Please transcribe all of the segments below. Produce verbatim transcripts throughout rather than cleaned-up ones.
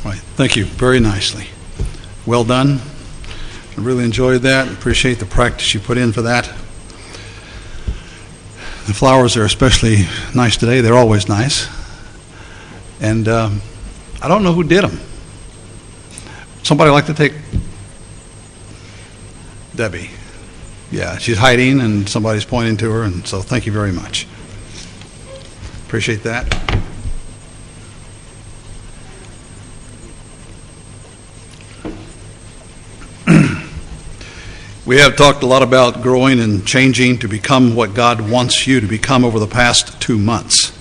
Right. Thank you very nicely. Well done. I really enjoyed that. Appreciate the practice you put in for that. The flowers are especially nice today. They're always nice. And um, I don't know who did them. Somebody like to take Debbie. Yeah, she's hiding and somebody's pointing to her, and so thank you very much. Appreciate that. We have talked a lot about growing and changing to become what God wants you to become over the past two months.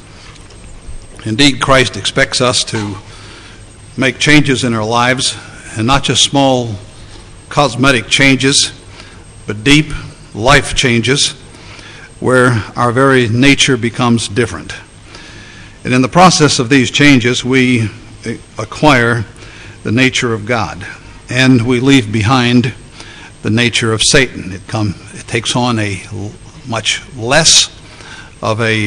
Indeed, Christ expects us to make changes in our lives, and not just small cosmetic changes, but deep life changes where our very nature becomes different. And in the process of these changes, we acquire the nature of God, and we leave behind the nature of Satan. It come it takes on a much less of a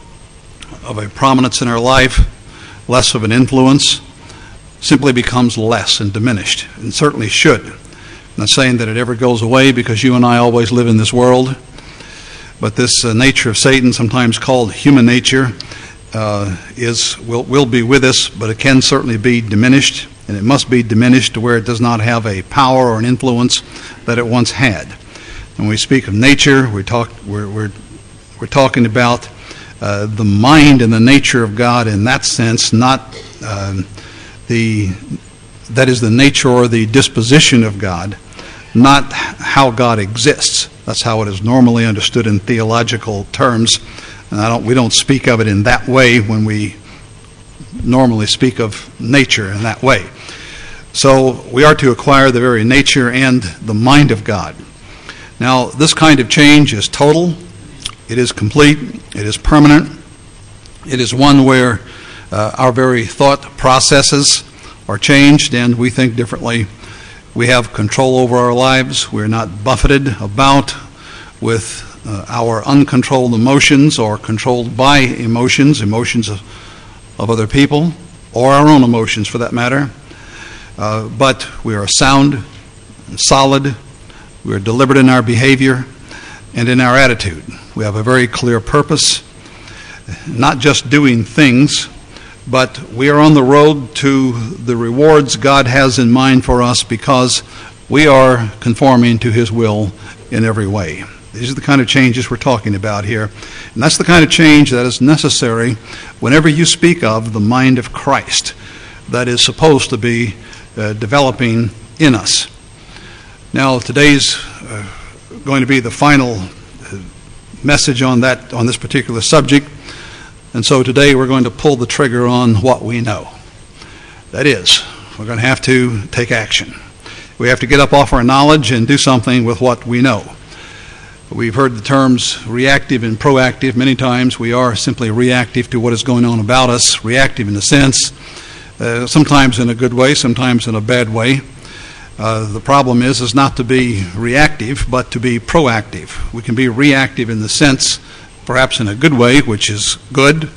of a prominence in our life, less of an influence, simply becomes less and diminished, and certainly should. I'm not saying that it ever goes away, because you and I always live in this world, but this uh, nature of Satan, sometimes called human nature, uh, is will will be with us, but it can certainly be diminished. And it must be diminished to where it does not have a power or an influence that it once had. When we speak of nature, we talk, we're, we're, we're talking about uh, the mind and the nature of God in that sense, not uh, the, that is the nature or the disposition of God, not how God exists. That's how it is normally understood in theological terms. And I don't, we don't speak of it in that way when we normally speak of nature in that way. So we are to acquire the very nature and the mind of God. Now, this kind of change is total, it is complete, it is permanent, it is one where uh, our very thought processes are changed and we think differently. We have control over our lives. We're not buffeted about with uh, our uncontrolled emotions or controlled by emotions, emotions of of other people, or our own emotions for that matter. Uh, but we are sound and solid. We are deliberate in our behavior and in our attitude. We have a very clear purpose, not just doing things, but we are on the road to the rewards God has in mind for us because we are conforming to His will in every way. These are the kind of changes we're talking about here. And that's the kind of change that is necessary whenever you speak of the mind of Christ that is supposed to be uh, developing in us. Now, today's uh, going to be the final uh, message on that, on this particular subject. And so today we're going to pull the trigger on what we know. That is, we're going to have to take action. We have to get up off our knowledge and do something with what we know. We've heard the terms reactive and proactive. Many times we are simply reactive to what is going on about us, reactive in a sense, uh, sometimes in a good way, sometimes in a bad way. Uh, the problem is, is not to be reactive, but to be proactive. We can be reactive in the sense, perhaps in a good way, which is good,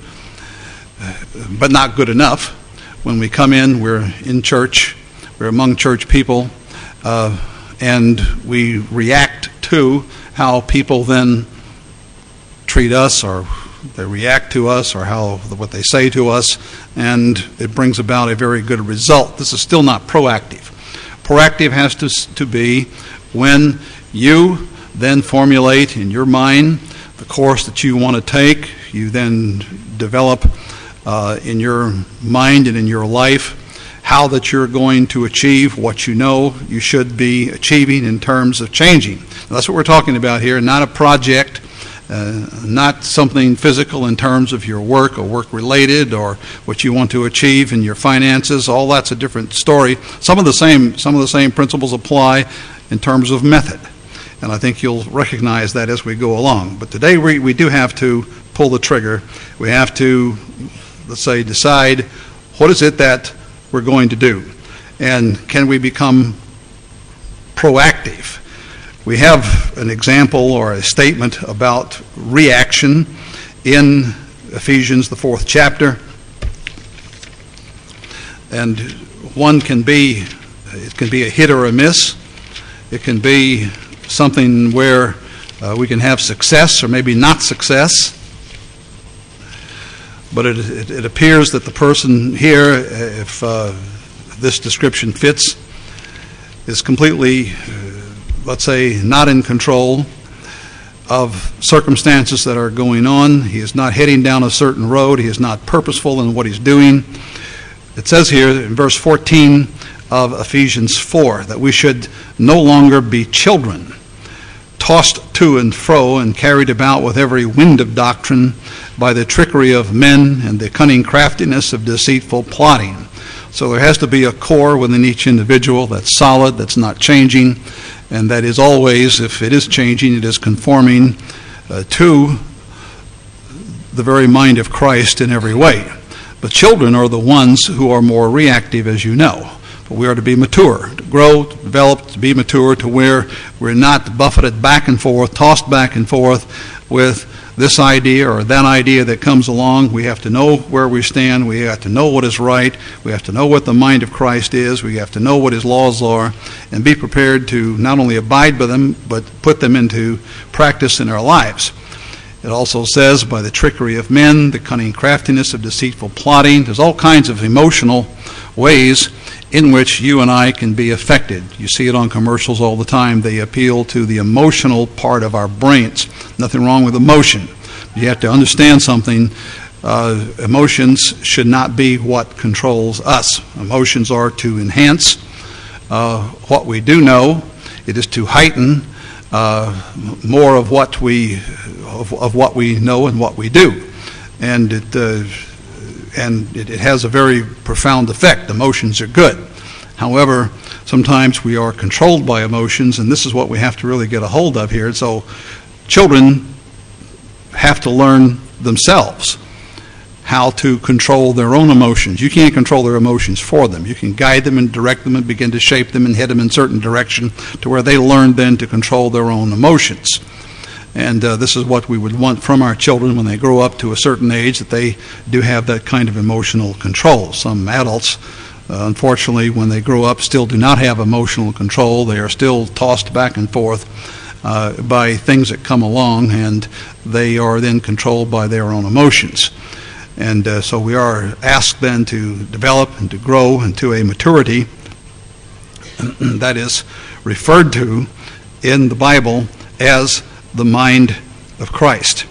uh, but not good enough. When we come in, we're in church, we're among church people, uh, and we react to how people then treat us, or they react to us, or how what they say to us, and it brings about a very good result. This is still not proactive. Proactive has to, to be when you then formulate in your mind the course that you want to take. You then develop uh, in your mind and in your life how that you're going to achieve what you know you should be achieving in terms of changing. Now, that's what we're talking about here, not a project, uh, not something physical in terms of your work or work-related or what you want to achieve in your finances. All that's a different story. Some of the same, some of the same principles apply in terms of method, and I think you'll recognize that as we go along. But today we, we do have to pull the trigger. We have to, let's say, decide what is it that we're going to do, and can we become proactive? We have an example or a statement about reaction in Ephesians, the fourth chapter. And one can be, it can be a hit or a miss. It can be something where uh, we can have success or maybe not success. But it, it, it appears that the person here, if uh, this description fits, is completely, uh, let's say, not in control of circumstances that are going on. He is not heading down a certain road. He is not purposeful in what he's doing. It says here in verse fourteen of Ephesians four that we should no longer be children, tossed to and fro and carried about with every wind of doctrine by the trickery of men and the cunning craftiness of deceitful plotting. So there has to be a core within each individual that's solid, that's not changing, and that is always, if it is changing, it is conforming uh, to the very mind of Christ in every way. But children are the ones who are more reactive, as you know. But we are to be mature, to grow, to develop, to be mature, to where we're not buffeted back and forth, tossed back and forth with this idea or that idea that comes along. We have to know where we stand. We have to know what is right. We have to know what the mind of Christ is. We have to know what his laws are and be prepared to not only abide by them, but put them into practice in our lives. It also says, by the trickery of men, the cunning craftiness of deceitful plotting. There's all kinds of emotional ways in which you and I can be affected. You see it on commercials all the time. They appeal to the emotional part of our brains. Nothing wrong with emotion. You have to understand something. Uh, emotions should not be what controls us. Emotions are to enhance uh, what we do know. It is to heighten uh, more of what we of, of what we know and what we do, and it uh, and it, it has a very profound effect. Emotions are good. However, sometimes we are controlled by emotions, and this is what we have to really get a hold of here. So children have to learn themselves how to control their own emotions. You can't control their emotions for them. You can guide them and direct them and begin to shape them and head them in a certain direction to where they learn then to control their own emotions. And uh, this is what we would want from our children when they grow up to a certain age, that they do have that kind of emotional control. Some adults, uh, unfortunately, when they grow up, still do not have emotional control. They are still tossed back and forth uh, by things that come along, and they are then controlled by their own emotions. And uh, so we are asked then to develop and to grow into a maturity that is referred to in the Bible as the mind of Christ.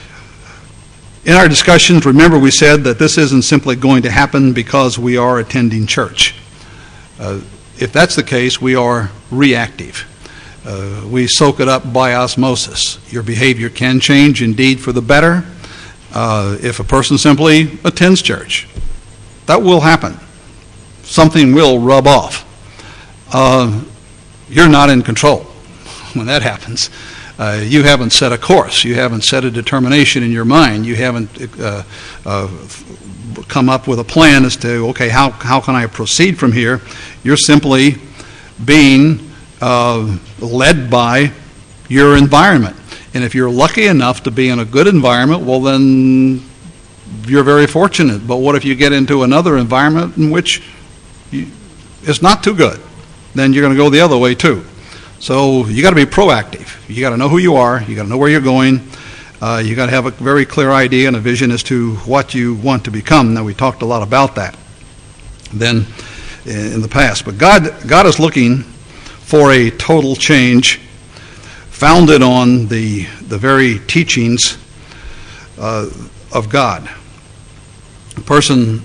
In our discussions, remember we said that this isn't simply going to happen because we are attending church. Uh, if that's the case, we are reactive. Uh, we soak it up by osmosis. Your behavior can change indeed for the better uh, if a person simply attends church. That will happen. Something will rub off. Uh, you're not in control when that happens. Uh, you haven't set a course. You haven't set a determination in your mind. You haven't uh, uh, come up with a plan as to, okay, how, how can I proceed from here? You're simply being uh, led by your environment. And if you're lucky enough to be in a good environment, well, then you're very fortunate. But what if you get into another environment in which you, it's not too good? Then you're going to go the other way too. So you got to be proactive. You got to know who you are. You got to know where you're going. Uh, you got to have a very clear idea and a vision as to what you want to become. Now, we talked a lot about that then in the past. But God, God is looking for a total change founded on the the very teachings uh, of God. A person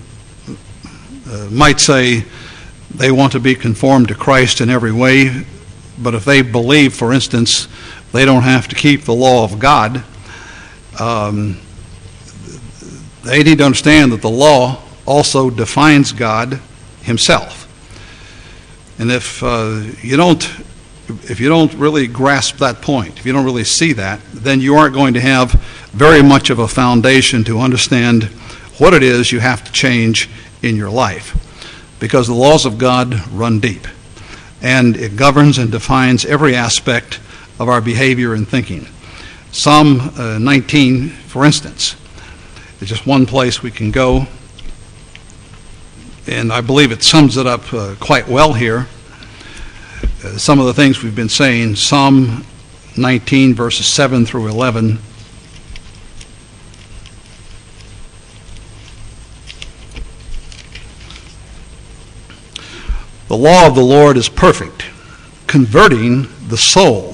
uh, might say they want to be conformed to Christ in every way. But if they believe, for instance, they don't have to keep the law of God, um, they need to understand that the law also defines God himself. And if uh, you don't, if you don't really grasp that point, if you don't really see that, then you aren't going to have very much of a foundation to understand what it is you have to change in your life, because the laws of God run deep. And it governs and defines every aspect of our behavior and thinking. Psalm uh, nineteen, for instance, is just one place we can go. and I believe it sums it up uh, quite well here. Uh, some of the things we've been saying, Psalm nineteen, verses seven through eleven. The law of the Lord is perfect, converting the soul.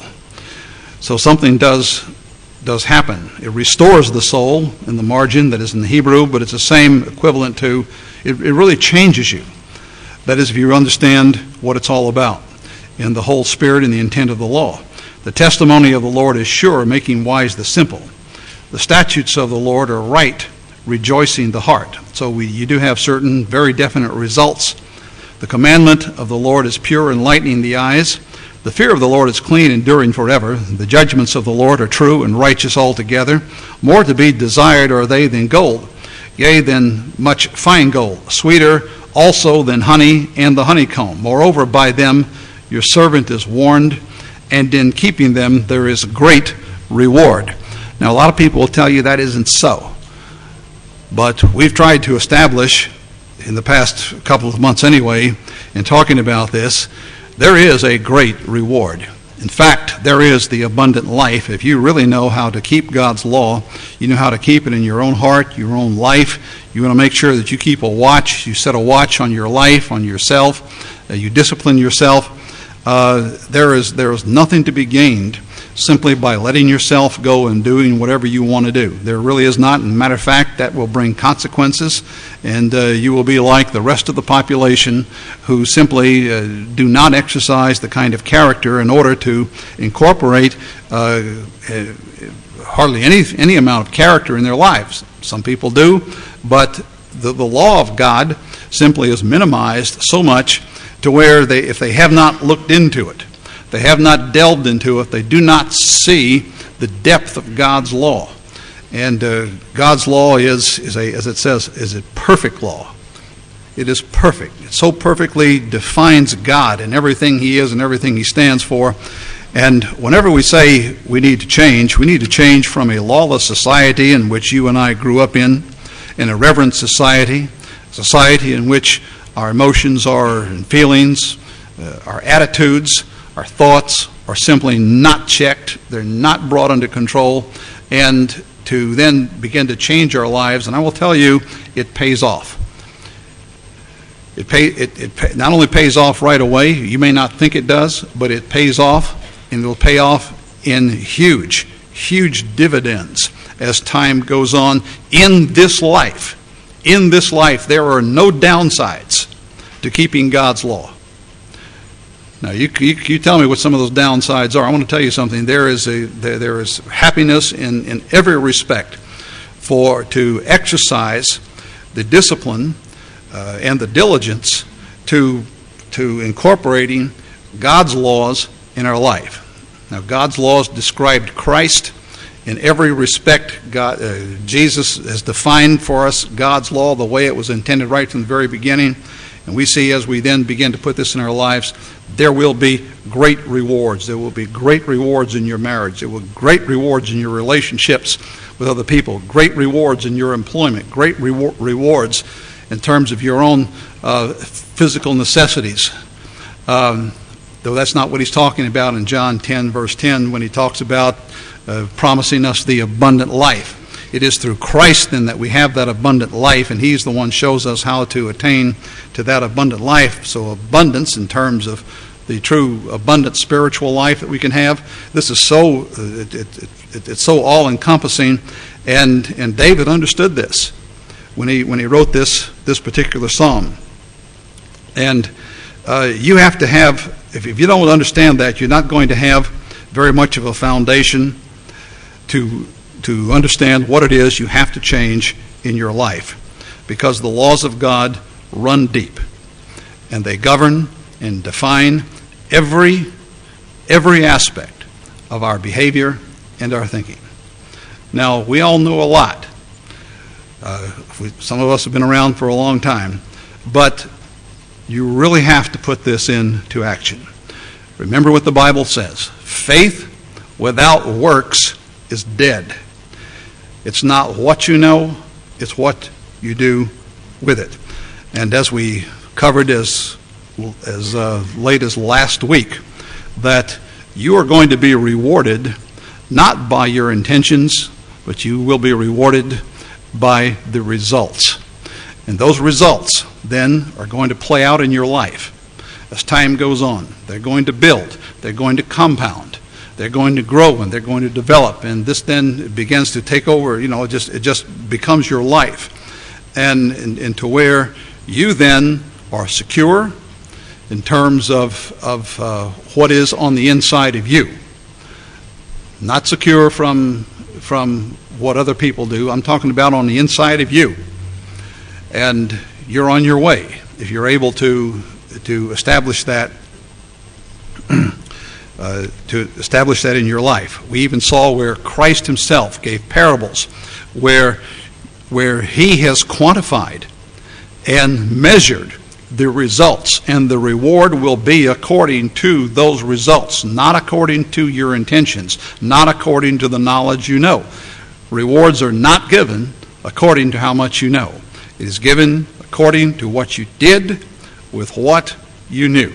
So something does does happen. It restores the soul in the margin that is in the Hebrew, but it's the same equivalent to, it, it really changes you. That is, if you understand what it's all about in the whole spirit and the intent of the law. The testimony of the Lord is sure, making wise the simple. The statutes of the Lord are right, rejoicing the heart. So we, you do have certain very definite results. The commandment of the Lord is pure, enlightening the eyes. The fear of the Lord is clean, enduring forever. The judgments of the Lord are true and righteous altogether. More to be desired are they than gold, yea, than much fine gold, sweeter also than honey and the honeycomb. Moreover, by them your servant is warned, and in keeping them there is great reward. Now, a lot of people will tell you that isn't so. But we've tried to establish, in the past couple of months anyway, in talking about this, there is a great reward. In fact, there is the abundant life. If you really know how to keep God's law, you know how to keep it in your own heart, your own life. You want to make sure that you keep a watch. You set a watch on your life, on yourself. Uh, you discipline yourself. Uh, there is there is nothing to be gained simply by letting yourself go and doing whatever you want to do. There really is not. As a matter of fact, that will bring consequences, and uh, you will be like the rest of the population who simply uh, do not exercise the kind of character in order to incorporate uh, uh, hardly any any amount of character in their lives. Some people do, but the, the law of God simply is minimized so much to where they, if they have not looked into it, they have not delved into it, they do not see the depth of God's law. And uh, God's law is, is a, as it says, is a perfect law. It is perfect. It so perfectly defines God and everything He is and everything He stands for. And whenever we say we need to change, we need to change from a lawless society in which you and I grew up in, in a reverent society, a society in which our emotions are and feelings, uh, our attitudes, our thoughts are simply not checked. They're not brought under control. And to then begin to change our lives, and I will tell you, it pays off. It, pay, it, it pay, not only pays off right away, you may not think it does, but it pays off, and it will pay off in huge, huge dividends as time goes on in this life. In this life, there are no downsides to keeping God's law. Now, you, you, you tell me what some of those downsides are. I want to tell you something. There is a there, there is happiness in, in every respect for to exercise the discipline uh, and the diligence to to incorporating God's laws in our life. Now, God's laws described Christ in every respect. God, uh, Jesus has defined for us God's law the way it was intended right from the very beginning. And we see as we then begin to put this in our lives, there will be great rewards. There will be great rewards in your marriage. There will be great rewards in your relationships with other people. Great rewards in your employment. Great rewar- rewards in terms of your own uh, physical necessities. Um, though that's not what he's talking about in John ten, verse ten, when he talks about uh, promising us the abundant life. It is through Christ, then, that we have that abundant life, and He's the one who shows us how to attain to that abundant life. So abundance in terms of the true abundant spiritual life that we can have, this is so, it, it, it, it's so all-encompassing, and, and David understood this when he when he wrote this, this particular psalm. And uh, you have to have, if, if you don't understand that, you're not going to have very much of a foundation to to understand what it is you have to change in your life, because the laws of God run deep and they govern and define every every aspect of our behavior and our thinking. Now, we all know a lot. Uh, we, some of us have been around for a long time, but you really have to put this into action. Remember what the Bible says: faith without works is dead. It's not what you know, it's what you do with it. And as we covered as, as uh, late as last week, that you are going to be rewarded not by your intentions, but you will be rewarded by the results. And those results then are going to play out in your life as time goes on. They're going to build, they're going to compound, they're going to grow, and they're going to develop. And this then begins to take over, you know, it just, it just becomes your life. And, and, and to where you then are secure in terms of, of uh, what is on the inside of you. Not secure from, from what other people do. I'm talking about on the inside of you. And you're on your way if you're able to to establish that uh, to establish that in your life. We even saw where Christ himself gave parables where where he has quantified and measured the results, and the reward will be according to those results, not according to your intentions, not according to the knowledge you know. Rewards are not given according to how much you know. It is given according to what you did with what you knew.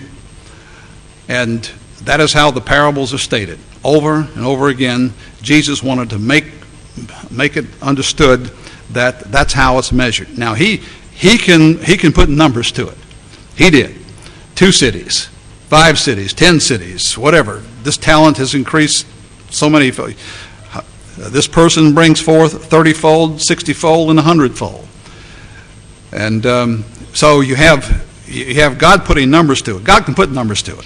And that is how the parables are stated. Over and over again, Jesus wanted to make make it understood that that's how it's measured. Now, he he can he can put numbers to it. He did. Two cities, five cities, ten cities, whatever. This talent has increased so many. This person brings forth thirty-fold, sixty-fold, and a hundred-fold. And um, so you have you have God putting numbers to it. God can put numbers to it.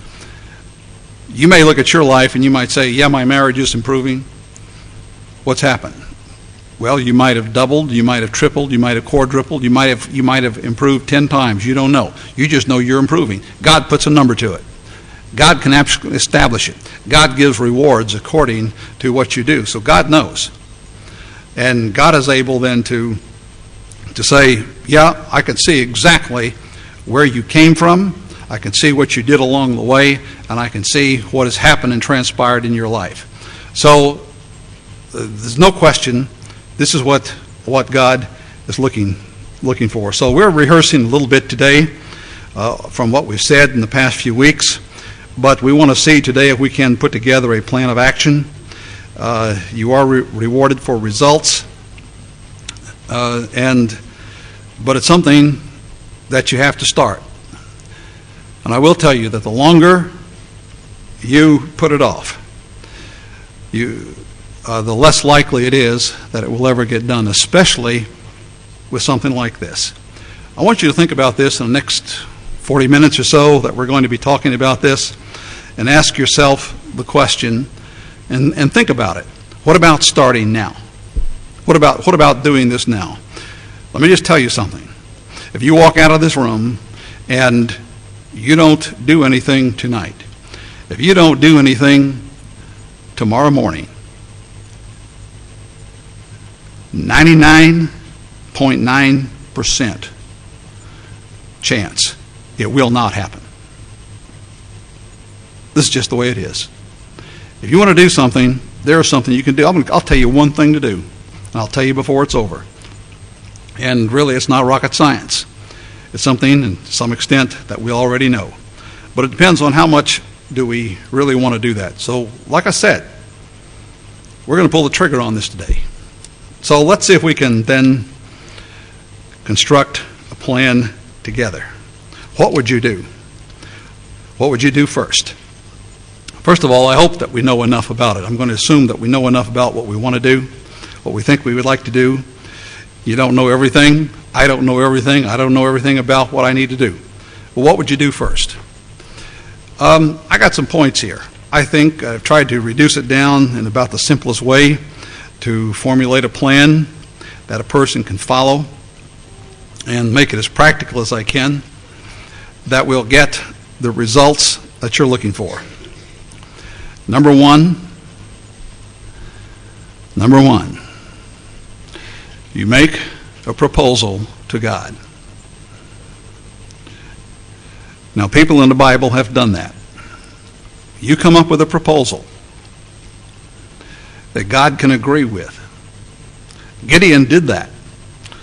You may look at your life and you might say, yeah, my marriage is improving. What's happened? Well, you might have doubled, you might have tripled, you might have quadrupled, you might have you might have improved ten times. You don't know. You just know you're improving. God puts a number to it. God can establish it. God gives rewards according to what you do. So God knows. And God is able then to to say, yeah, I can see exactly where you came from. I can see what you did along the way, and I can see what has happened and transpired in your life. So uh, there's no question, this is what what God is looking looking for. So we're rehearsing a little bit today uh, from what we've said in the past few weeks, but we want to see today if we can put together a plan of action. Uh, you are re- rewarded for results, uh, and but it's something that you have to start. And I will tell you that the longer you put it off, you, uh, the less likely it is that it will ever get done, especially with something like this. I want you to think about this in the next forty minutes or so that we're going to be talking about this, and ask yourself the question, and, and think about it. What about starting now? What about, what about doing this now? Let me just tell you something. If you walk out of this room and you don't do anything tonight, if you don't do anything tomorrow morning, ninety-nine point nine percent chance it will not happen. This is just the way it is. If you want to do something, there is something you can do. I'm gonna, I'll tell you one thing to do, and I'll tell you before it's over. And really, it's not rocket science. It's something, to some extent, that we already know. But it depends on how much do we really want to do that. So, like I said, we're going to pull the trigger on this today. So let's see if we can then construct a plan together. What would you do? What would you do first? First of all, I hope that we know enough about it. I'm going to assume that we know enough about what we want to do, what we think we would like to do. You don't know everything. I don't know everything. I don't know everything about what I need to do. Well, what would you do first? Um, I got some points here. I think I've tried to reduce it down in about the simplest way to formulate a plan that a person can follow and make it as practical as I can that will get the results that you're looking for. Number one, number one, you make a proposal to God. Now, people in the Bible have done that. You come up with a proposal that God can agree with. Gideon did that.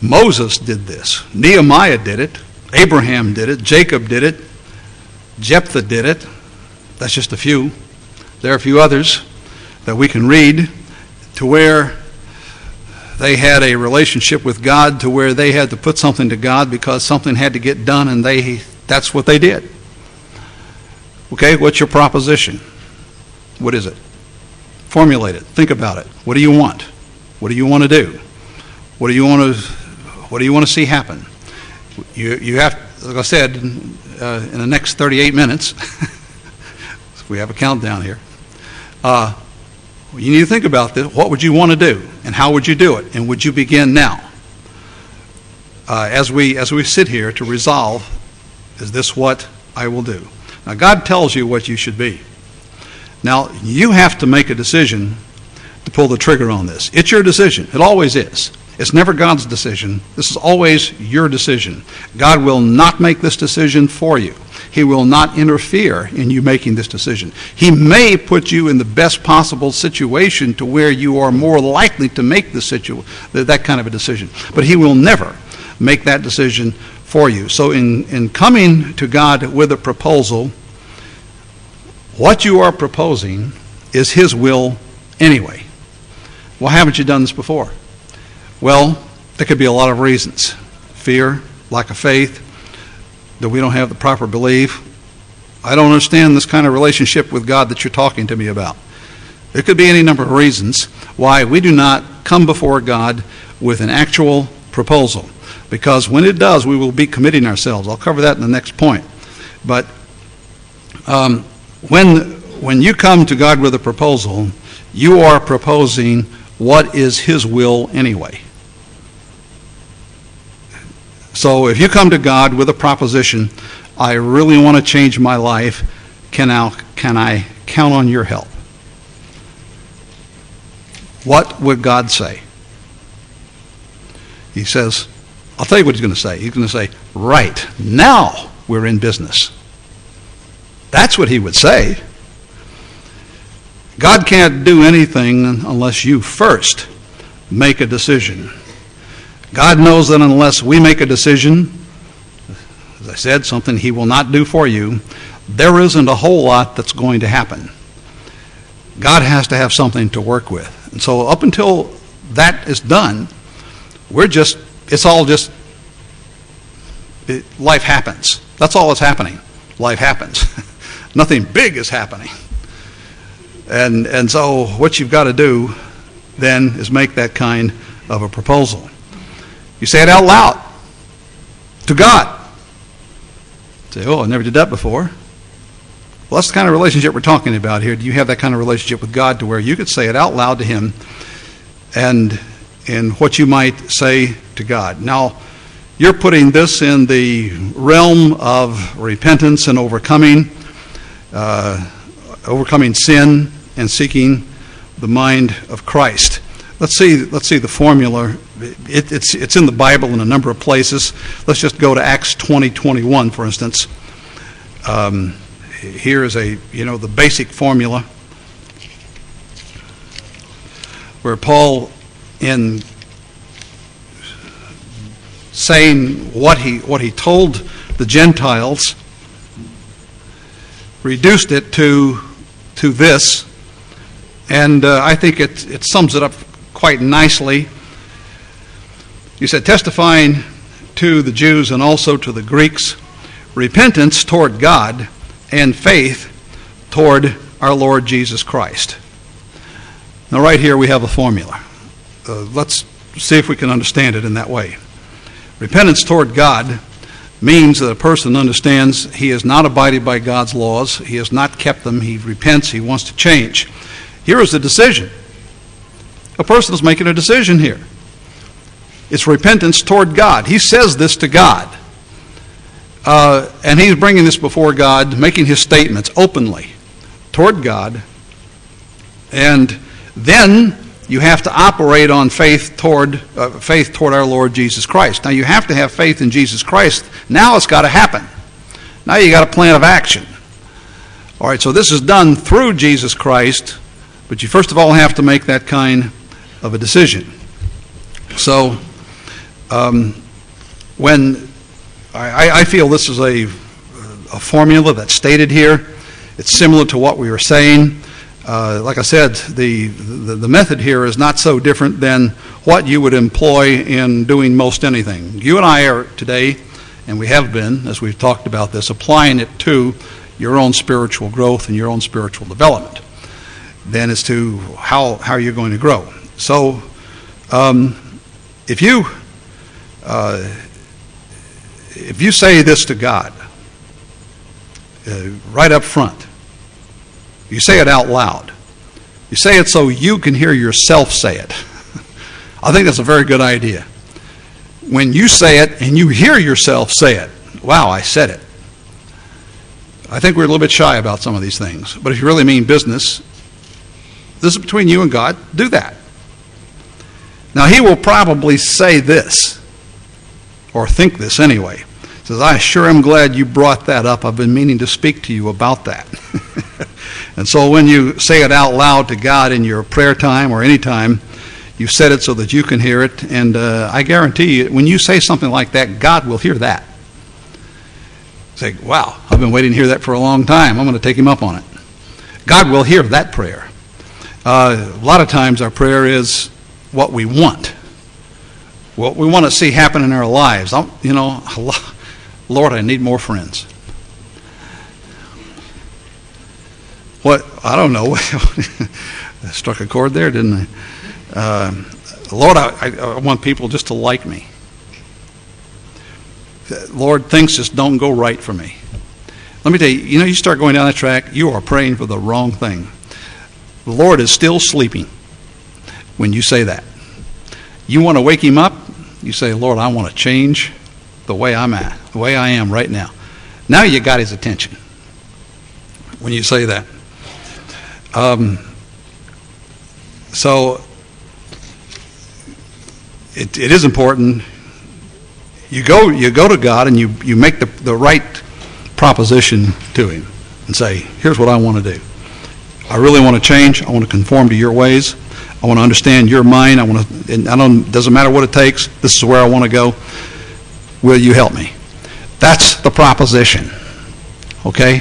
Moses did this. Nehemiah did it. Abraham did it. Jacob did it. Jephthah did it. That's just a few. There are a few others that we can read to where they had a relationship with God, to where they had to put something to God because something had to get done, and they that's what they did. Okay, what's your proposition? What is it? Formulate it. Think about it. What do you want? What do you want to do? What do you want to What do you want to see happen? You you have, like I said, uh, in the next thirty-eight minutes, we have a countdown here. Uh, you need to think about this. What would you want to do, and how would you do it, and would you begin now? Uh, as we as we sit here to resolve, is this what I will do? Now, God tells you what you should be. Now, you have to make a decision to pull the trigger on this. It's your decision. It always is. It's never God's decision. This is always your decision. God will not make this decision for you. He will not interfere in you making this decision. He may put you in the best possible situation to where you are more likely to make the situ- that kind of a decision. But he will never make that decision for you. So in, in coming to God with a proposal, what you are proposing is his will anyway. Why haven't you done this before? Well, there could be a lot of reasons. Fear, lack of faith, that we don't have the proper belief. I don't understand this kind of relationship with God that you're talking to me about. There could be any number of reasons why we do not come before God with an actual proposal. Because when it does, we will be committing ourselves. I'll cover that in the next point. But um, when when you come to God with a proposal, you are proposing what is his will anyway. So if you come to God with a proposition, I really want to change my life, can I, can I count on your help? What would God say? He says, I'll tell you what he's going to say. He's going to say, right, now we're in business. That's what he would say. God can't do anything unless you first make a decision. God knows that unless we make a decision, as I said, something he will not do for you, there isn't a whole lot that's going to happen. God has to have something to work with. And so up until that is done, we're just, it's all just, it, life happens. That's all that's happening. Life happens. Nothing big is happening. And and so what you've got to do then is make that kind of a proposal. You say it out loud to God. Say, oh, I never did that before. Well, that's the kind of relationship we're talking about here. Do you have that kind of relationship with God to where you could say it out loud to him and in what you might say to God? Now, you're putting this in the realm of repentance and overcoming, uh, overcoming sin and seeking the mind of Christ. Let's see. Let's see the formula. It, it's it's in the Bible in a number of places. Let's just go to Acts twenty twenty-one, for instance. Um, here is a you know the basic formula where Paul, in saying what he what he told the Gentiles, reduced it to to this, and uh, I think it it sums it up quite nicely. He said, testifying to the Jews and also to the Greeks, repentance toward God and faith toward our Lord Jesus Christ. Now right here we have a formula. Uh, let's see if we can understand it in that way. Repentance toward God means that a person understands he has not abided by God's laws, he has not kept them, he repents, he wants to change. Here is the decision. A person is making a decision here. It's repentance toward God. He says this to God. Uh, and he's bringing this before God, making his statements openly toward God. And then you have to operate on faith toward uh, faith toward our Lord Jesus Christ. Now you have to have faith in Jesus Christ. Now it's got to happen. Now you got a plan of action. All right, so this is done through Jesus Christ, but you first of all have to make that kind of a decision. So Um, when I, I feel this is a, a formula that's stated here, it's similar to what we were saying. Uh, like I said, the, the the method here is not so different than what you would employ in doing most anything. You and I are today, and we have been, as we've talked about this, applying it to your own spiritual growth and your own spiritual development. Then as to how how you're going to grow. So, um, if you uh, if you say this to God uh, right up front, you say it out loud. You say it so you can hear yourself say it. I think that's a very good idea. When you say it and you hear yourself say it, wow, I said it. I think we're a little bit shy about some of these things. But if you really mean business, this is between you and God, do that. Now, he will probably say this, or think this anyway. He says, I sure am glad you brought that up. I've been meaning to speak to you about that. And so when you say it out loud to God in your prayer time or any time, you said it so that you can hear it. And uh, I guarantee you, when you say something like that, God will hear that. Say, wow, I've been waiting to hear that for a long time. I'm going to take him up on it. God will hear that prayer. Uh, a lot of times our prayer is what we want, what we want to see happen in our lives. I'm, you know, Lord, I need more friends. What? I don't know. I struck a chord there, didn't I? Uh, Lord, I, I want people just to like me. Lord, things just don't go right for me. Let me tell you, you know, you start going down that track, you are praying for the wrong thing. The Lord is still sleeping when you say that. You want to wake him up, you say, Lord, I want to change the way I'm at, the way I am right now. Now you got his attention when you say that. Um, so it, it is important. You go you go to God and you, you make the, the right proposition to him and say, here's what I want to do. I really want to change. I want to conform to your ways. I want to understand your mind. I want to, and I don't, doesn't matter what it takes. This is where I want to go. Will you help me? That's the proposition. Okay?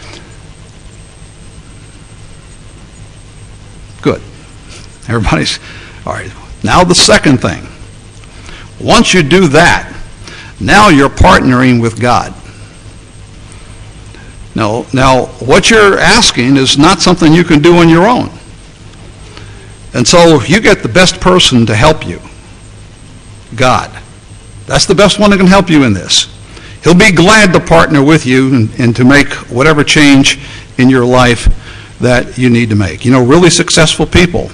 Good. Everybody's, all right. Now the second thing. Once you do that, now you're partnering with God. Now, now, what you're asking is not something you can do on your own. And so you get the best person to help you, God. That's the best one that can help you in this. He'll be glad to partner with you and, and to make whatever change in your life that you need to make. You know, really successful people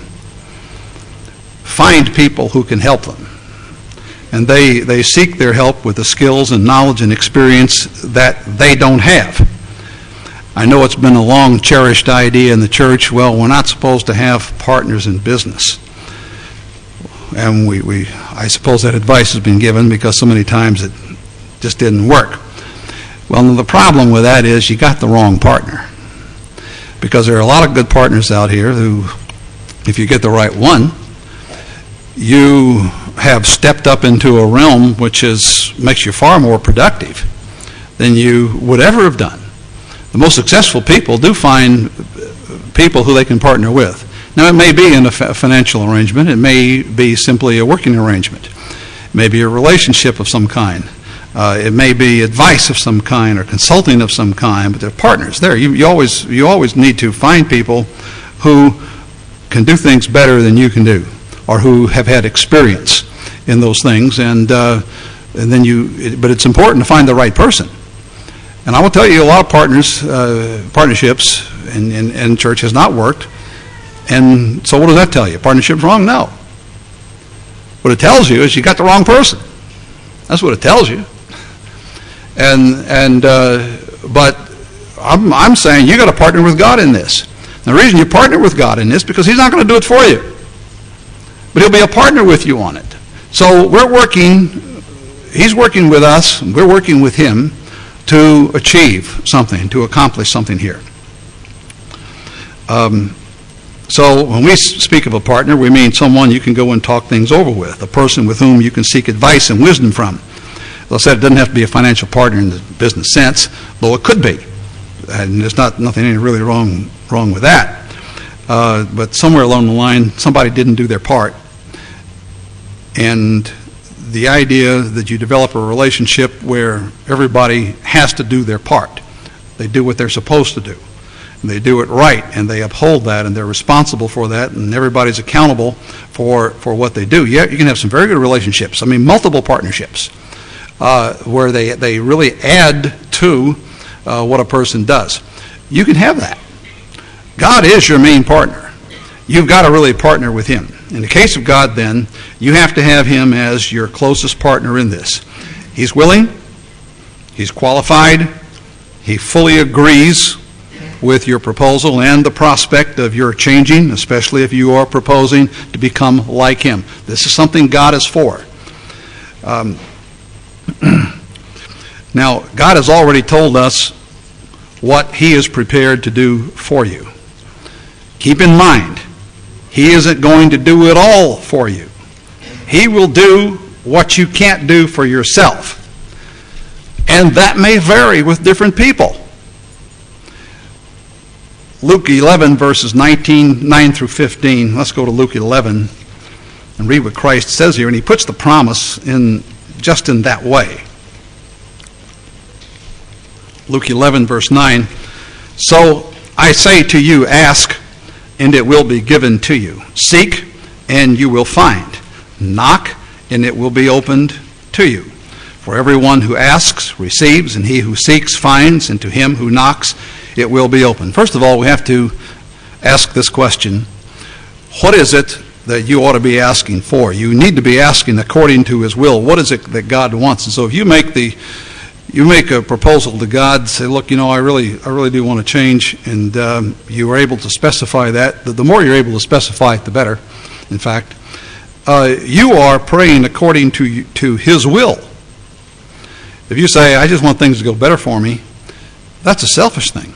find people who can help them. And they, they seek their help with the skills and knowledge and experience that they don't have. I know it's been a long cherished idea in the church, well, we're not supposed to have partners in business. And we, we I suppose that advice has been given because so many times it just didn't work. Well, the problem with that is you got the wrong partner. Because there are a lot of good partners out here who, if you get the right one, you have stepped up into a realm which is makes you far more productive than you would ever have done. The most successful people do find people who they can partner with. Now, it may be in a financial arrangement. It may be simply a working arrangement. It may be a relationship of some kind. Uh, it may be advice of some kind or consulting of some kind, but they're partners. There, you, you always you always need to find people who can do things better than you can do, or who have had experience in those things. And uh, and then you, it, but it's important to find the right person. And I will tell you, a lot of partners, uh, partnerships in, in, in church has not worked. And so what does that tell you? Partnership's wrong? No. What it tells you is you got the wrong person. That's what it tells you. And and uh, but I'm I'm saying you got to partner with God in this. And the reason you partner with God in this because He's not going to do it for you, but He'll be a partner with you on it. So we're working. He's working with us, and we're working with Him to achieve something, to accomplish something here. Um, So when we speak of a partner, we mean someone you can go and talk things over with, a person with whom you can seek advice and wisdom from. As I said, it doesn't have to be a financial partner in the business sense, though it could be. And there's not nothing really wrong wrong with that. Uh, but somewhere along the line, somebody didn't do their part. And the idea that you develop a relationship where everybody has to do their part. They do what they're supposed to do. And they do it right, and they uphold that, and they're responsible for that, and everybody's accountable for, for what they do. Yeah, you can have some very good relationships. I mean, multiple partnerships uh, where they, they really add to uh, what a person does. You can have that. God is your main partner. You've got to really partner with him. In the case of God, then, you have to have him as your closest partner in this. He's willing. He's qualified. He fully agrees with your proposal and the prospect of your changing, especially if you are proposing to become like him. This is something God is for. Um, now, God has already told us what he is prepared to do for you. Keep in mind, he isn't going to do it all for you. He will do what you can't do for yourself. And that may vary with different people. Luke eleven, verses nineteen, nine through fifteen. Let's go to Luke eleven and read what Christ says here. And he puts the promise in just in that way. Luke eleven, verse nine. So I say to you, ask, and it will be given to you. Seek, and you will find. Knock, and it will be opened to you. For everyone who asks receives, and he who seeks finds, and to him who knocks it will be open. First of all, we have to ask this question. What is it that you ought to be asking for? You need to be asking according to his will. What is it that God wants? And so if you make the you make a proposal to God, say, look, you know, I really I really do want to change, and um, you are able to specify that. The, the more you're able to specify it, the better, in fact. Uh, you are praying according to to his will. If you say, I just want things to go better for me, that's a selfish thing.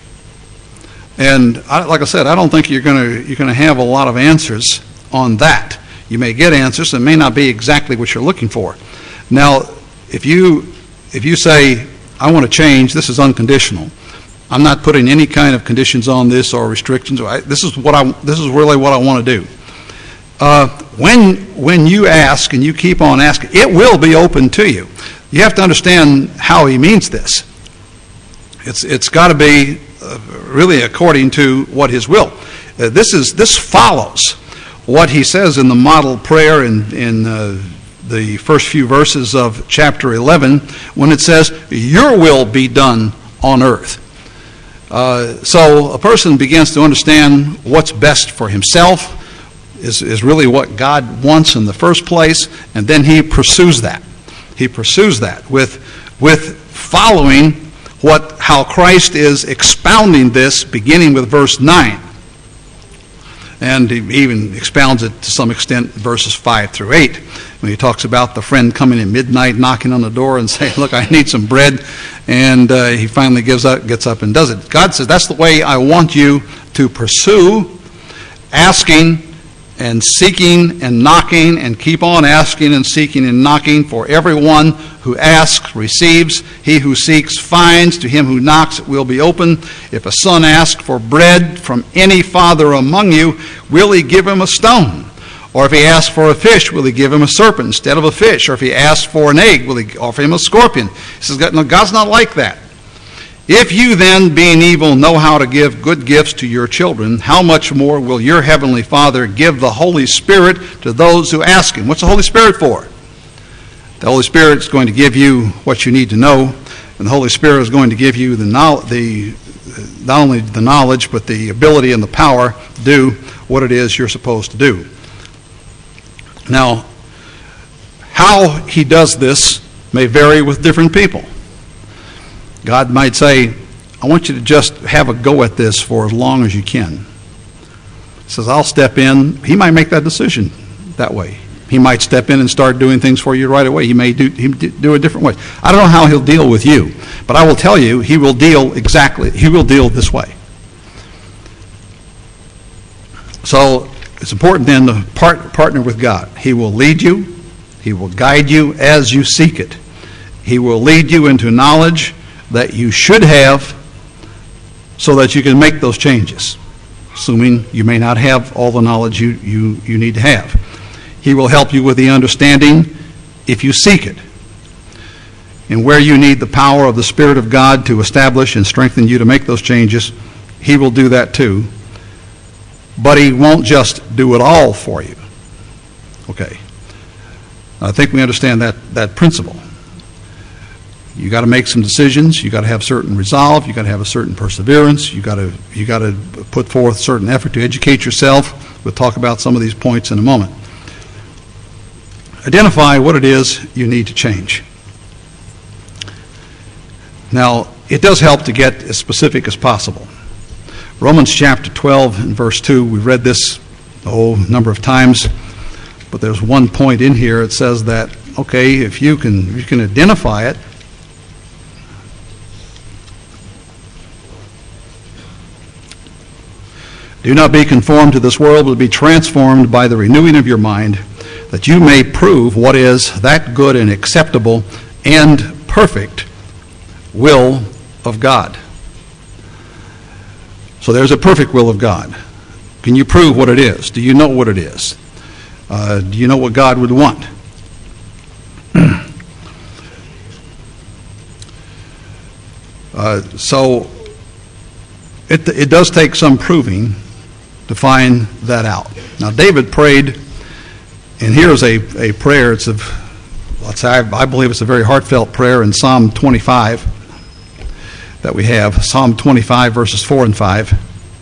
And I, like I said, I don't think you're going to you're going to have a lot of answers on that. You may get answers that may not be exactly what you're looking for. Now, if you if you say, I want to change, this is unconditional. I'm not putting any kind of conditions on this or restrictions. I, this is what I this is really what I want to do. Uh, when when you ask and you keep on asking, it will be open to you. You have to understand how he means this. It's it's got to be uh, really according to what his will. Uh, this is this follows what he says in the model prayer in in uh, the first few verses of chapter eleven, when it says, "Your will be done on earth." Uh, so a person begins to understand what's best for himself is is really what God wants in the first place, and then he pursues that. He pursues that with with following what how Christ is expounding this, beginning with verse nine. And he even expounds it to some extent, verses five through eight, when he talks about the friend coming at midnight, knocking on the door and saying, look, I need some bread. And uh, he finally gives up, gets up and does it. God says, that's the way I want you to pursue asking and seeking and knocking, and keep on asking and seeking and knocking. For everyone who asks receives, he who seeks finds, to him who knocks it will be open. If a son asks for bread from any father among you, will he give him a stone? Or if he asks for a fish, will he give him a serpent instead of a fish? Or if he asks for an egg, will he offer him a scorpion? He says, no, God's not like that. If you then, being evil, know how to give good gifts to your children, how much more will your heavenly Father give the Holy Spirit to those who ask him? What's the Holy Spirit for? The Holy Spirit is going to give you what you need to know, and the Holy Spirit is going to give you the, the not only the knowledge, but the ability and the power to do what it is you're supposed to do. Now, how he does this may vary with different people. God might say, I want you to just have a go at this for as long as you can. He says, I'll step in. He might make that decision that way. He might step in and start doing things for you right away. He may do, he do it different ways. I don't know how he'll deal with you, but I will tell you, he will deal exactly, he will deal this way. So it's important then to part, partner with God. He will lead you. He will guide you as you seek it. He will lead you into knowledge that you should have so that you can make those changes, assuming you may not have all the knowledge you, you, you need to have. He will help you with the understanding if you seek it. And where you need the power of the Spirit of God to establish and strengthen you to make those changes, He will do that too. But He won't just do it all for you. Okay. I think we understand that, that principle. You got to make some decisions. You got to have certain resolve. You got to have a certain perseverance. You got to you got to put forth certain effort to educate yourself. We'll talk about some of these points in a moment. Identify what it is you need to change. Now, it does help to get as specific as possible. Romans chapter twelve and verse two, we've read this a whole number of times, but there's one point in here. It says that, okay, if you can, if you can identify it, do not be conformed to this world, but be transformed by the renewing of your mind, that you may prove what is that good and acceptable and perfect will of God. So there's a perfect will of God. Can you prove what it is? Do you know what it is? Uh, do you know what God would want? uh, so it, it does take some proving to find that out. Now, David prayed, and here's a, a prayer. It's a, let's say, I, I believe it's a very heartfelt prayer in Psalm twenty-five that we have. Psalm twenty-five, verses four and five.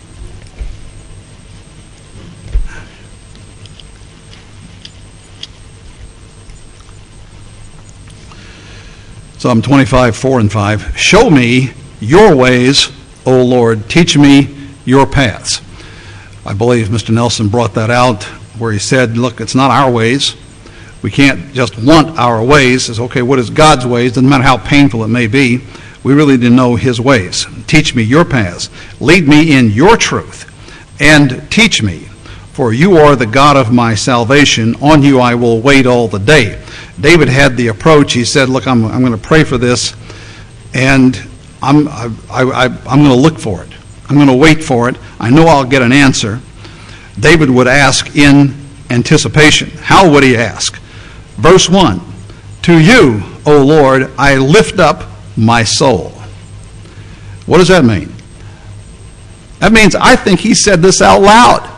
Psalm twenty-five, four and five. Show me your ways, O Lord. Teach me your paths. I believe Mister Nelson brought that out where he said, look, it's not our ways. We can't just want our ways. It's okay, what is God's ways? Doesn't matter how painful it may be. We really need to know His ways. Teach me your paths. Lead me in your truth and teach me. For you are the God of my salvation. On you I will wait all the day. David had the approach. He said, look, I'm, I'm going to pray for this, and I'm, I, I, I'm going to look for it. I'm going to wait for it. I know I'll get an answer. David would ask in anticipation. How would he ask? Verse one, to you, O Lord, I lift up my soul. What does that mean? That means I think he said this out loud.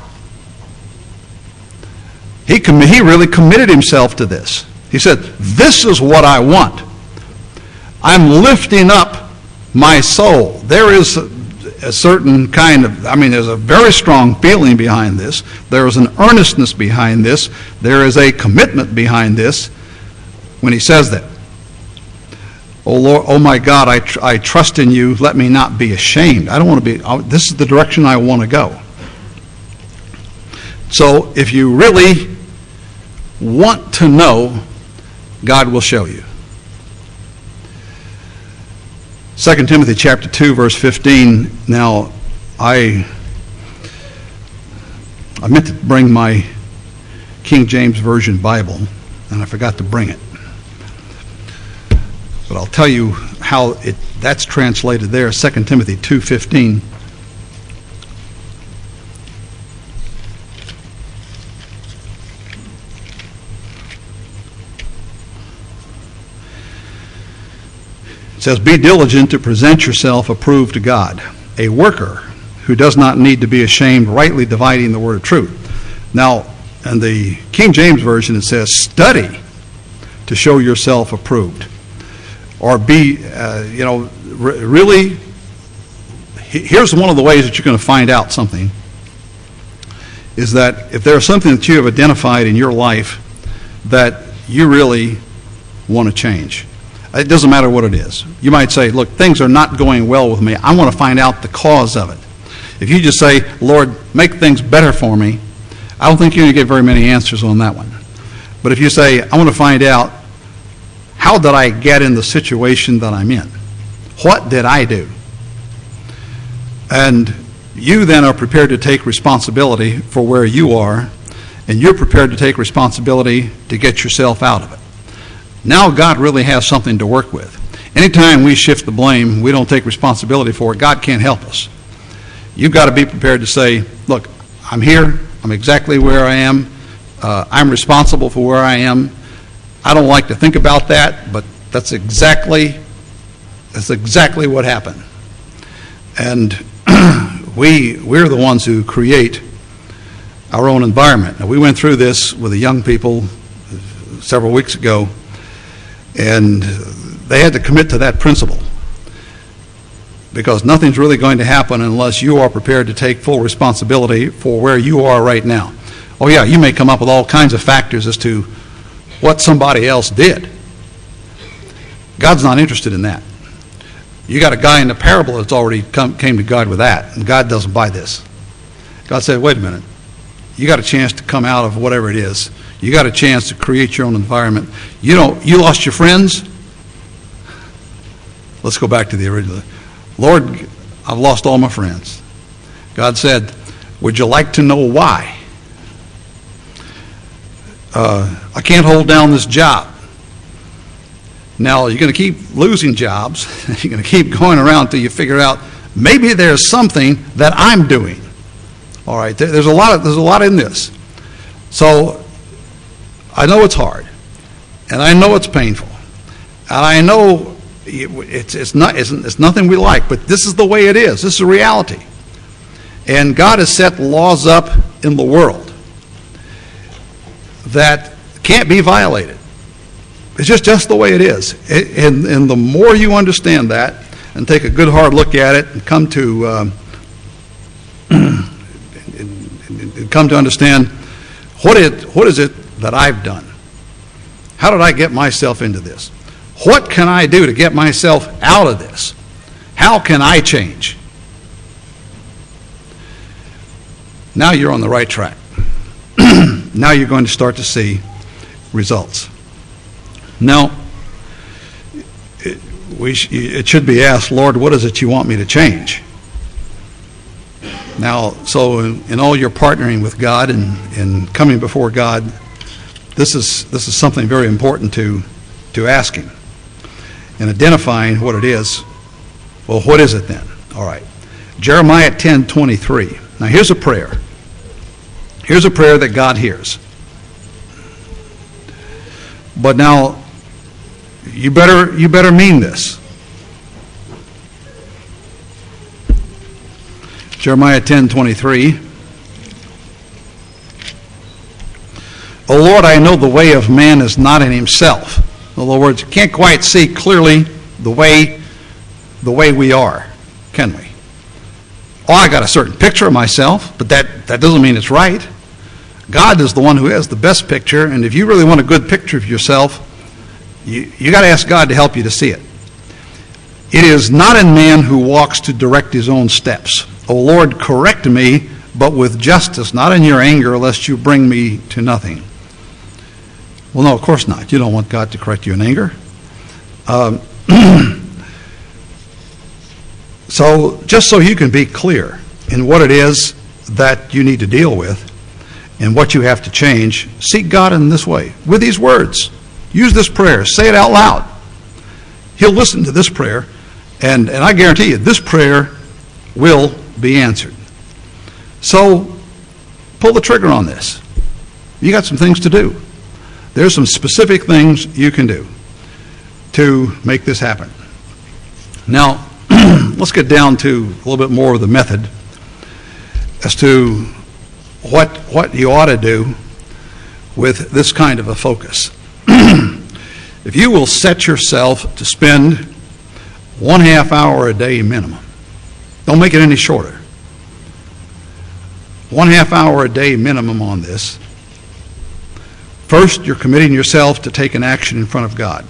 He, com- he really committed himself to this. He said, this is what I want. I'm lifting up my soul. There is a, a certain kind of, I mean, there's a very strong feeling behind this. There is an earnestness behind this. There is a commitment behind this when he says that. Oh Lord, oh my God, I, tr- I trust in you. Let me not be ashamed. I don't want to be, I, this is the direction I want to go. So if you really want to know, God will show you. Second Timothy chapter two, verse fifteen. Now, I I meant to bring my King James Version Bible, and I forgot to bring it. But I'll tell you how it that's translated there, Second Timothy two fifteen. It says, be diligent to present yourself approved to God, a worker who does not need to be ashamed, rightly dividing the word of truth. Now, in the King James Version, it says, study to show yourself approved. Or be, uh, you know, re- really, here's one of the ways that you're going to find out something, is that if there's something that you have identified in your life that you really want to change. It doesn't matter what it is. You might say, look, things are not going well with me. I want to find out the cause of it. If you just say, Lord, make things better for me, I don't think you're going to get very many answers on that one. But if you say, I want to find out, how did I get in the situation that I'm in? What did I do? And You then are prepared to take responsibility for where you are, and you're prepared to take responsibility to get yourself out of it. Now God really has something to work with. Anytime we shift the blame, we don't take responsibility for it, God can't help us. You've got to be prepared to say, look, I'm here, I'm exactly where I am, uh, I'm responsible for where I am. I don't like to think about that, but that's exactly, that's exactly what happened. And we, we're the ones who create our own environment. Now, we went through this with the young people several weeks ago, and they had to commit to that principle, because nothing's really going to happen unless you are prepared to take full responsibility for where you are right now. Oh yeah, you may come up with all kinds of factors as to what somebody else did. God's not interested in that. You got a guy in the parable that's already come, came to God with that, and God doesn't buy this. God said, wait a minute, you got a chance to come out of whatever it is. You got a chance to create your own environment. You don't, you lost your friends? Let's go back to the original. Lord, I've lost all my friends. God said, would you like to know why? Uh, I can't hold down this job. Now, you're going to keep losing jobs. You're going to keep going around until you figure out maybe there's something that I'm doing. All right, there's a lot of, there's a lot in this. So I know it's hard, and I know it's painful, and I know it's it's not it's, it's nothing we like, but this is the way it is. This is a reality, and God has set laws up in the world that can't be violated. It's just just the way it is, it, and and the more you understand that and take a good hard look at it and come to um, and come to understand what it what is it that I've done. How did I get myself into this? What can I do to get myself out of this? How can I change? Now you're on the right track. Now you're going to start to see results. Now, it, we sh- it should be asked, Lord, what is it you want me to change? Now, so in, in all your partnering with God and, and coming before God, this is this is something very important to to ask Him. And identifying what it is. Well, what is it then? All right. Jeremiah ten twenty-three. Now here's a prayer. Here's a prayer that God hears. But now you better you better mean this. Jeremiah ten twenty-three. O Lord, I know the way of man is not in himself. In other words, you can't quite see clearly the way the way we are, can we? Oh, I got a certain picture of myself, but that, that doesn't mean it's right. God is the one who has the best picture, and if you really want a good picture of yourself, you, you got to ask God to help you to see it. It is not in man who walks to direct his own steps. O Lord, correct me, but with justice, not in your anger, lest you bring me to nothing. Well, no, of course not. You don't want God to correct you in anger. Um, so just so you can be clear in what it is that you need to deal with and what you have to change, seek God in this way, with these words. Use this prayer. Say it out loud. He'll listen to this prayer, and, and I guarantee you, this prayer will be answered. So pull the trigger on this. You got some things to do. There's some specific things you can do to make this happen. Now, let's get down to a little bit more of the method as to what what you ought to do with this kind of a focus. If you will set yourself to spend one half hour a day minimum, don't make it any shorter. One half hour a day minimum on this. First, you're committing yourself to take an action in front of God.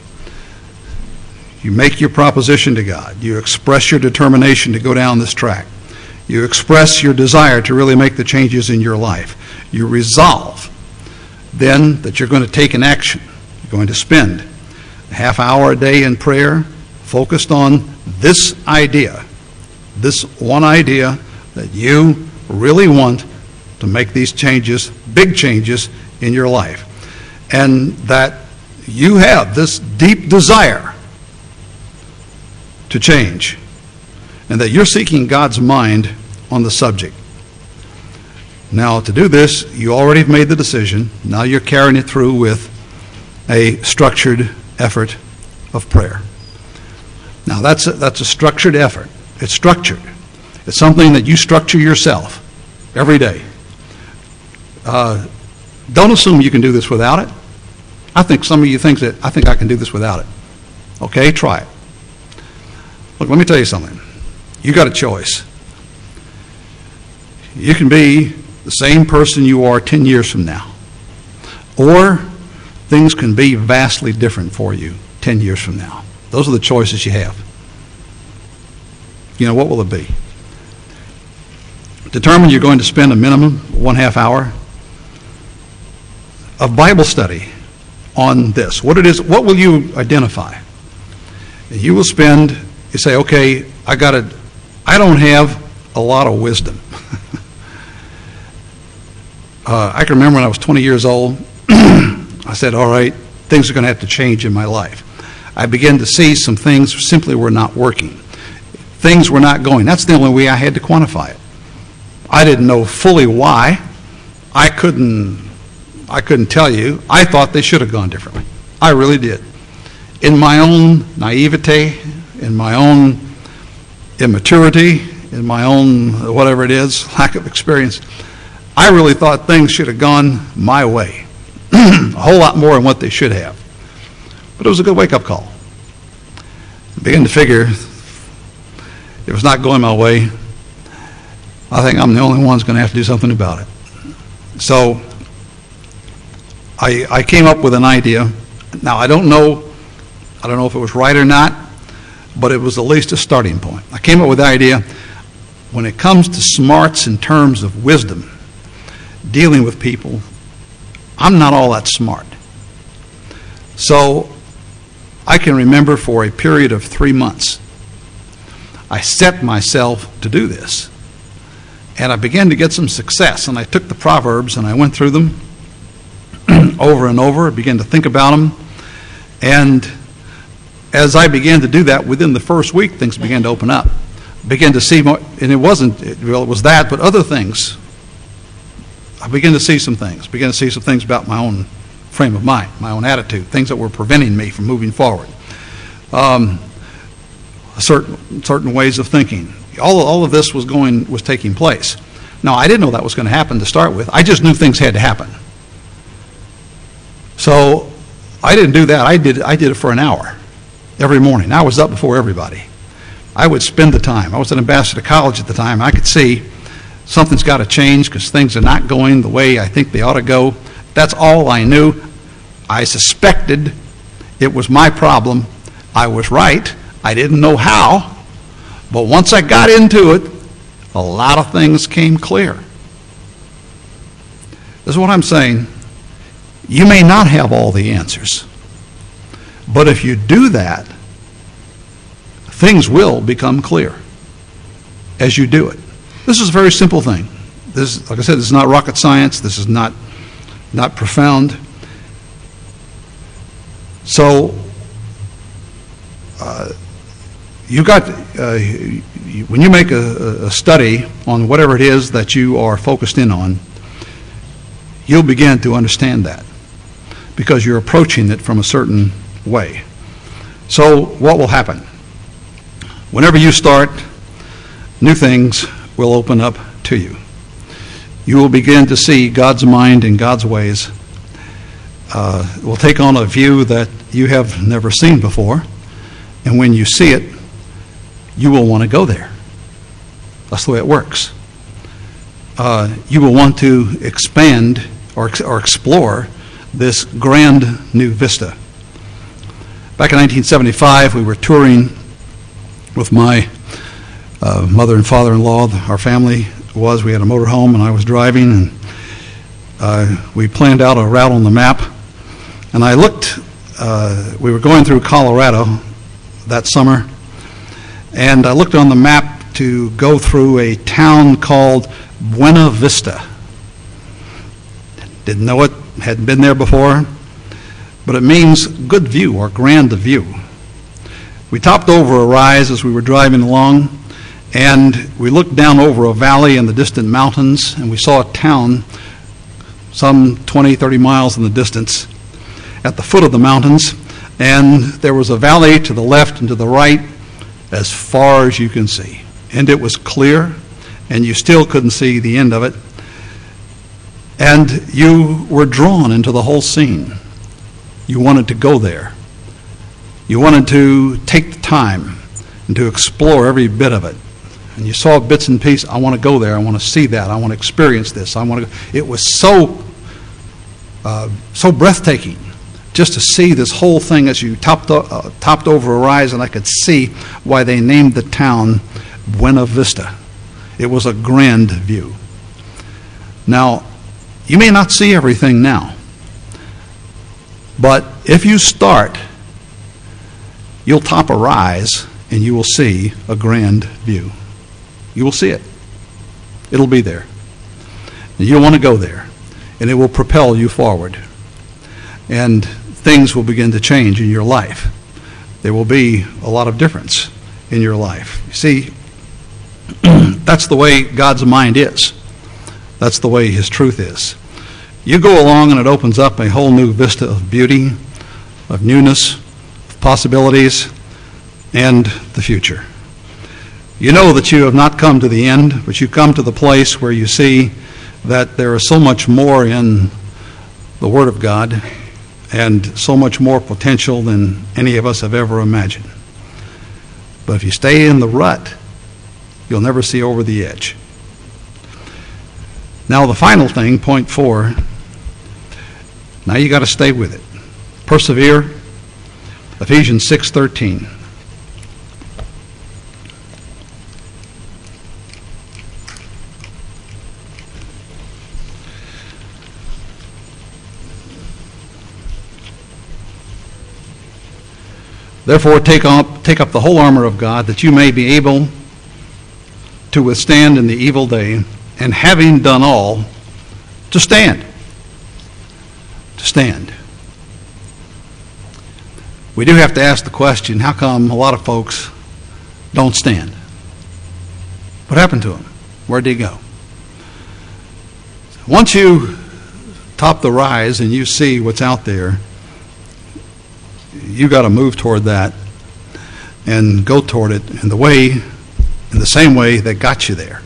You make your proposition to God. You express your determination to go down this track. You express your desire to really make the changes in your life. You resolve then that you're going to take an action. You're going to spend a half hour a day in prayer focused on this idea, this one idea that you really want to make these changes, big changes in your life, and that you have this deep desire to change, and that you're seeking God's mind on the subject. Now, to do this, you already have made the decision. Now you're carrying it through with a structured effort of prayer. Now, that's a, that's a structured effort. It's structured. It's something that you structure yourself every day. Uh, don't assume you can do this without it. I think some of you think that, I think I can do this without it. Okay, try it. Look, let me tell you something. You got a choice. You can be the same person you are ten years from now, or things can be vastly different for you ten years from now. Those are the choices you have. You know, what will it be? Determine you're going to spend a minimum one half hour of Bible study on this. What it is, what will you identify? You will spend, you say, okay, I got to, I don't have a lot of wisdom. uh, I can remember when I was twenty years old, I said, all right, things are going to have to change in my life. I began to see some things simply were not working. Things were not going. That's the only way I had to quantify it. I didn't know fully why. I couldn't, I couldn't tell you. I thought they should have gone differently. I really did. In my own naivete, in my own immaturity, in my own whatever it is, lack of experience, I really thought things should have gone my way. A whole lot more than what they should have. But it was a good wake-up call. I began to figure if it's not going my way, I think I'm the only one who's going to have to do something about it. So I, I came up with an idea. Now, I don't know, I don't know if it was right or not, but it was at least a starting point. I came up with the idea, when it comes to smarts in terms of wisdom, dealing with people, I'm not all that smart. So I can remember for a period of three months, I set myself to do this. And I began to get some success. And I took the Proverbs and I went through them over and over. I began to think about them. And as I began to do that, within the first week, things began to open up. I began to see more, and it wasn't, well, it was that, but other things. I began to see some things. Began to see some things about my own frame of mind, my own attitude, things that were preventing me from moving forward. Um, certain certain ways of thinking. All all of this was going was taking place. Now, I didn't know that was going to happen to start with. I just knew things had to happen. So I didn't do that. I did I did it for an hour every morning. I was up before everybody. I would spend the time. I was at Ambassador College at the time. I could see something's got to change because things are not going the way I think they ought to go. That's all I knew. I suspected it was my problem. I was right. I didn't know how. But once I got into it, a lot of things came clear. This is what I'm saying. You may not have all the answers. But if you do that, things will become clear as you do it. This is a very simple thing. This, like I said, this is not rocket science. This is not not profound. So, uh, you got uh, you, when you make a, a study on whatever it is that you are focused in on, you'll begin to understand that because you're approaching it from a certain way. So, what will happen? Whenever you start, new things will open up to you. You will begin to see God's mind and God's ways. Uh, will take on a view that you have never seen before. And when you see it, you will want to go there. That's the way it works. Uh, you will want to expand or, or explore this grand new vista. Back in nineteen seventy-five, we were touring with my uh, mother and father-in-law. Our family was, we had a motorhome and I was driving, and uh, we planned out a route on the map. And I looked, uh, we were going through Colorado that summer, and I looked on the map to go through a town called Buena Vista. Didn't know it, hadn't been there before, but it means good view or grand view. We topped over a rise as we were driving along, and we looked down over a valley in the distant mountains, and we saw a town some twenty, thirty miles in the distance at the foot of the mountains, and there was a valley to the left and to the right as far as you can see. And it was clear, and you still couldn't see the end of it. And you were drawn into the whole scene. You wanted to go there. You wanted to take the time and to explore every bit of it. And you saw bits and pieces. I want to go there. I want to see that. I want to experience this. I want to. It was so, uh, so breathtaking just to see this whole thing as you topped uh, topped over a rise, and I could see why they named the town Buena Vista. It was a grand view. Now, you may not see everything now, but if you start, you'll top a rise and you will see a grand view. You will see it. It'll be there. And you'll want to go there, and it will propel you forward. And things will begin to change in your life. There will be a lot of difference in your life. You see, that's the way God's mind is. That's the way His truth is. You go along and it opens up a whole new vista of beauty, of newness, of possibilities, and the future. You know that you have not come to the end, but you come to the place where you see that there is so much more in the Word of God and so much more potential than any of us have ever imagined. But if you stay in the rut, you'll never see over the edge. Now the final thing, point four, now you got to stay with it. Persevere. Ephesians six thirteen. Therefore, take up, take up the whole armor of God, that you may be able to withstand in the evil day, and having done all, to stand. To stand. We do have to ask the question, how come a lot of folks don't stand? What happened to them? Where'd they go? Once you top the rise and you see what's out there, you got to move toward that and go toward it in the way, in the same way that got you there.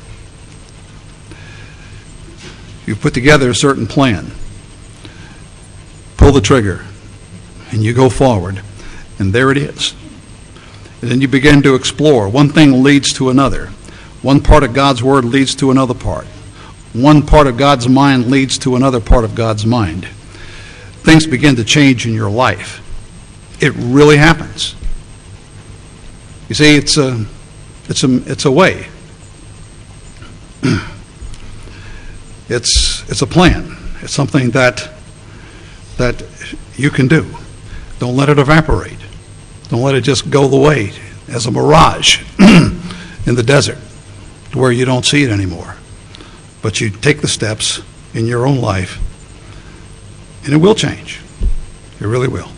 You put together a certain plan, pull the trigger, and you go forward, and there it is. And then you begin to explore. One thing leads to another. One part of God's Word leads to another part. One part of God's mind leads to another part of God's mind. Things begin to change in your life. It really happens. You see, it's a, it's a, it's a way. It's, it's a plan. It's something that, that you can do. Don't let it evaporate. Don't let it just go the way as a mirage in the desert to where you don't see it anymore. But you take the steps in your own life, and it will change. It really will.